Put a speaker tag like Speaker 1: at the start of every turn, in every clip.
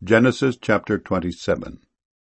Speaker 1: Genesis chapter 27.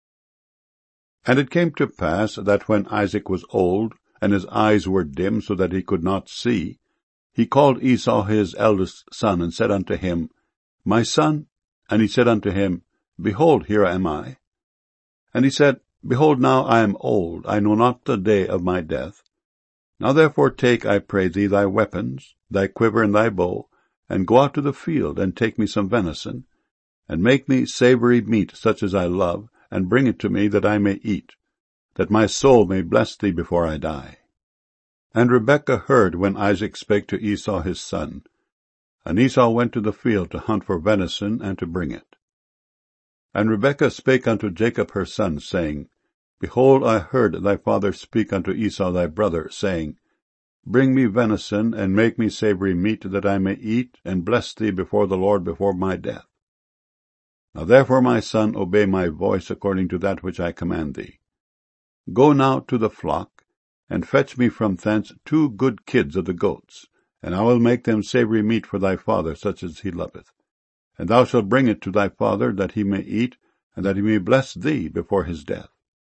Speaker 1: And it came to pass that when Isaac was old, and his eyes were dim, so that he could not see, he called Esau his eldest son, and said unto him, My son. And he said unto him, Behold, here am I. And he said, Behold, now I am old, I know not the day of my death. Now therefore take, I pray thee, thy weapons, thy quiver and thy bow, and go out to the field, and take me some venison, and make me savory meat such as I love, and bring it to me, that I may eat, that my soul may bless thee before I die. And Rebekah heard when Isaac spake to Esau his son. And Esau went to the field to hunt for venison, and to bring it. And Rebekah spake unto Jacob her son, saying, Behold, I heard thy father speak unto Esau thy brother, saying, Bring me venison, and make me savory meat, that I may eat, and bless thee before the Lord before my death. Now therefore, my son, obey my voice according to that which I command thee. Go now to the flock, and fetch me from thence 2 good kids of the goats, and I will make them savory meat for thy father, such as he loveth. And thou shalt bring it to thy father, that he may eat, and that he may bless thee before his death.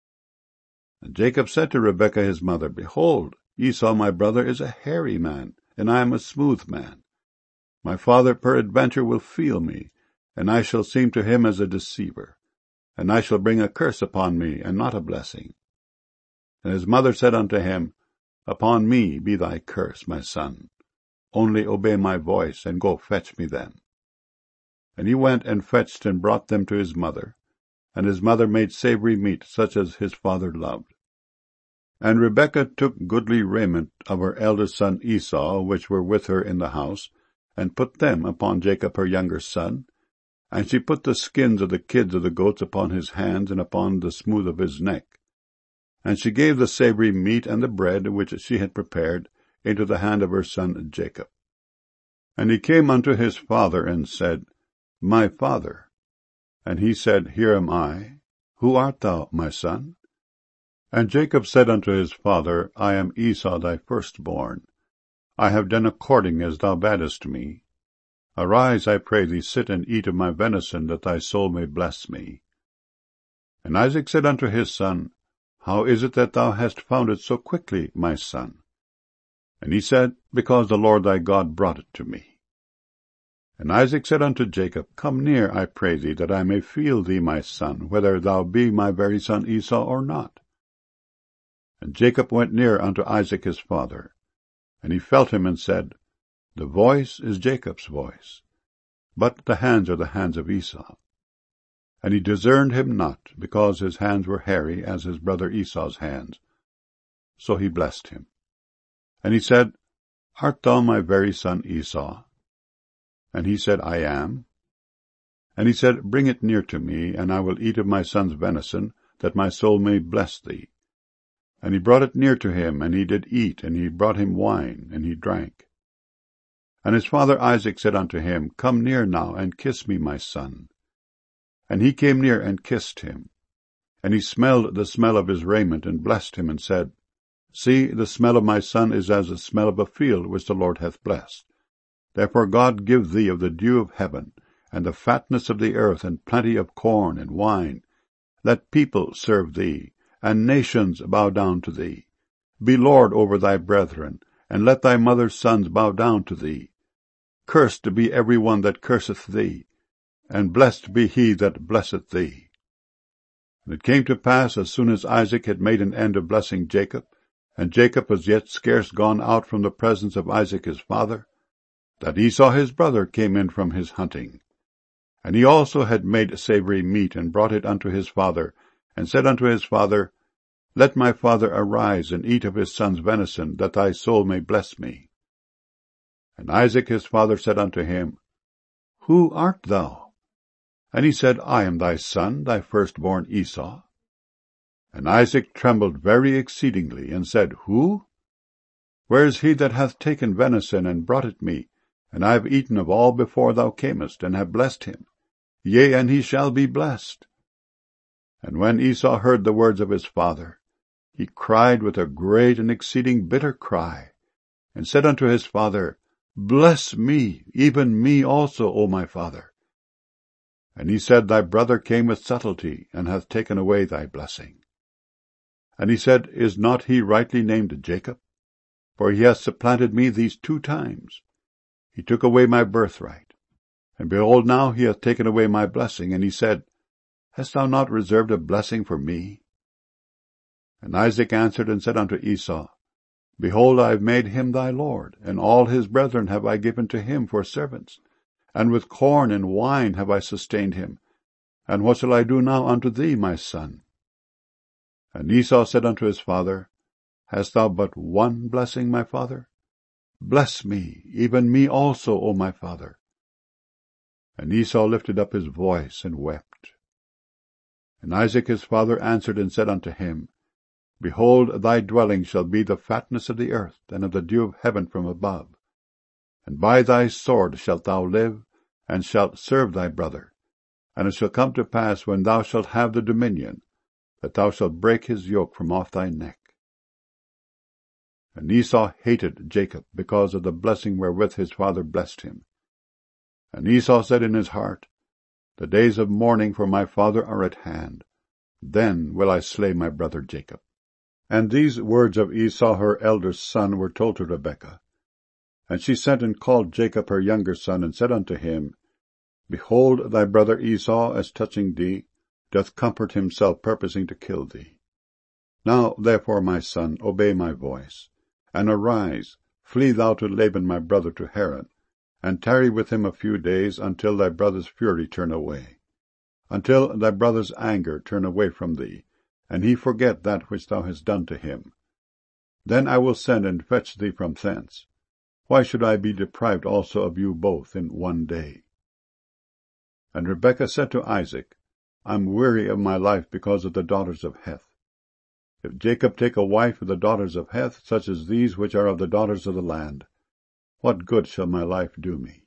Speaker 1: And Jacob said to Rebekah his mother, Behold, Esau my brother is a hairy man, and I am a smooth man. My father peradventure will feel me, and I shall seem to him as a deceiver, and I shall bring a curse upon me, and not a blessing. And his mother said unto him, Upon me be thy curse, my son. Only obey my voice, and go fetch me them. And he went and fetched and brought them to his mother, and his mother made savory meat, such as his father loved. And Rebekah took goodly raiment of her eldest son Esau, which were with her in the house, and put them upon Jacob her younger son, and she put the skins of the kids of the goats upon his hands, and upon the smooth of his neck. And she gave the savory meat and the bread, which she had prepared, into the hand of her son Jacob. And he came unto his father, and said, My father. And he said, Here am I. Who art thou, my son? And Jacob said unto his father, I am Esau thy firstborn. I have done according as thou badest me. Arise, I pray thee, sit and eat of my venison, that thy soul may bless me. And Isaac said unto his son, How is it that thou hast found it so quickly, my son? And he said, Because the Lord thy God brought it to me. And Isaac said unto Jacob, Come near, I pray thee, that I may feel thee, my son, whether thou be my very son Esau or not. And Jacob went near unto Isaac his father, and he felt him, and said, The voice is Jacob's voice, but the hands are the hands of Esau. And he discerned him not, because his hands were hairy as his brother Esau's hands. So he blessed him. And he said, Art thou my very son Esau? And he said, I am. And he said, Bring it near to me, and I will eat of my son's venison, that my soul may bless thee. And he brought it near to him, and he did eat, and he brought him wine, and he drank. And his father Isaac said unto him, Come near now, and kiss me, my son. And he came near and kissed him. And he smelled the smell of his raiment, and blessed him, and said, See, the smell of my son is as the smell of a field which the Lord hath blessed. Therefore God give thee of the dew of heaven, and the fatness of the earth, and plenty of corn and wine. Let people serve thee, and nations bow down to thee. Be Lord over thy brethren, and let thy mother's sons bow down to thee. Cursed be every one that curseth thee, and blessed be he that blesseth thee. And it came to pass, as soon as Isaac had made an end of blessing Jacob, and Jacob was yet scarce gone out from the presence of Isaac his father, that Esau his brother came in from his hunting. And he also had made savory meat, and brought it unto his father, and said unto his father, Let my father arise, and eat of his son's venison, that thy soul may bless me. And Isaac his father said unto him, Who art thou? And he said, I am thy son, thy firstborn Esau. And Isaac trembled very exceedingly, and said, Who? Where is he that hath taken venison, and brought it me? And I have eaten of all before thou camest, and have blessed him. Yea, and he shall be blessed. And when Esau heard the words of his father, he cried with a great and exceeding bitter cry, and said unto his father, Bless me, even me also, O my father. And he said, Thy brother came with subtlety, and hath taken away thy blessing. And he said, Is not he rightly named Jacob? For he hath supplanted me these 2 times. He took away my birthright. And behold, now he hath taken away my blessing. And he said, Hast thou not reserved a blessing for me? And Isaac answered and said unto Esau, Behold, I have made him thy lord, and all his brethren have I given to him for servants, and with corn and wine have I sustained him. And what shall I do now unto thee, my son? And Esau said unto his father, Hast thou but one blessing, my father? Bless me, even me also, O my father. And Esau lifted up his voice and wept. And Isaac his father answered and said unto him, Behold, thy dwelling shall be the fatness of the earth, and of the dew of heaven from above. And by thy sword shalt thou live, and shalt serve thy brother. And it shall come to pass, when thou shalt have the dominion, that thou shalt break his yoke from off thy neck. And Esau hated Jacob, because of the blessing wherewith his father blessed him. And Esau said in his heart, The days of mourning for my father are at hand. Then will I slay my brother Jacob. And these words of Esau her elder son were told to Rebekah. And she sent and called Jacob her younger son, and said unto him, Behold, thy brother Esau, as touching thee, doth comfort himself, purposing to kill thee. Now therefore, my son, obey my voice, and arise, flee thou to Laban my brother to Haran, and tarry with him a few days, until thy brother's fury turn away, until thy brother's anger turn away from thee, and he forget that which thou hast done to him. Then I will send and fetch thee from thence. Why should I be deprived also of you both in one day? And Rebekah said to Isaac, I am weary of my life because of the daughters of Heth. If Jacob take a wife of the daughters of Heth, such as these which are of the daughters of the land, what good shall my life do me?